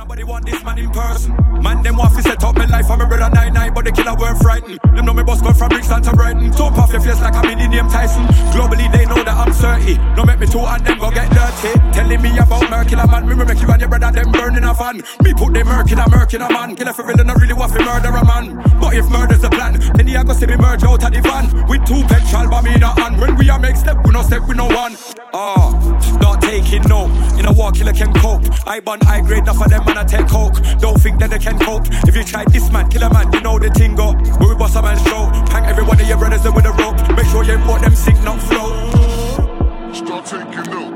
nobody want this man in person. Man, them want to set up my life. I'm a brother 9-9, but the killer weren't frightened. Them know me boss got from Brixton to Brighton. Top off your face like I'm in the name Tyson. Globally, they know that I'm 30. Don't make me two and them go get dirty. Telling me about Merkiller man. Me make you and your brother them burning a fan. Me put the Merk in a man. Killer for real and I really want to murder a man. But if murder's the plan, then you go see me merge out of the van. With 2 petrol bomb in a hand. When we a make step, we no step, we no one. Not taking no. In a war, killer can cope. I bun high grade, enough of them man I take coke. Don't think that they can cope. If you try this man, kill a man, you know the thing go. When we bust a man's show, hang every one of your brothers in with a rope. Make sure you import them sick, not flow. Start taking no.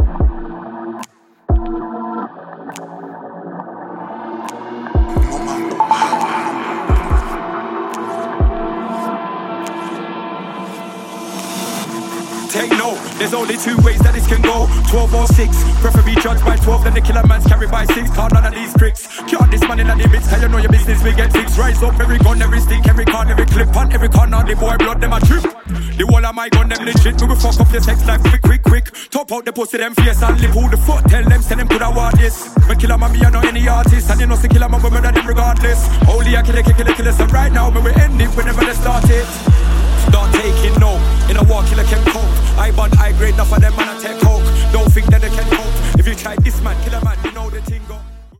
Take no, there's only 2 ways that this can go. 12 or 6, preferably judged by 12. Then the killer man's carried by 6. Can't none of these tricks. Can't this man in the limits. How you know your business we get fixed. Rise up every gun, every stick, every can, every clip. On every corner, the boy blood them a trip. The wall of my gun them legit. We will fuck up your sex life quick. Top out the pussy them face and lip. Who the fuck tell them, say them could have want this. When killer man me I know any artist. And you know say killer man women and them regardless. Only I kill. So right now when we end it whenever they start it. Start taking no. In a war killer can cope. I bun high grade, enough of them man I take coke. Don't think that they can cope. If you try this man, killer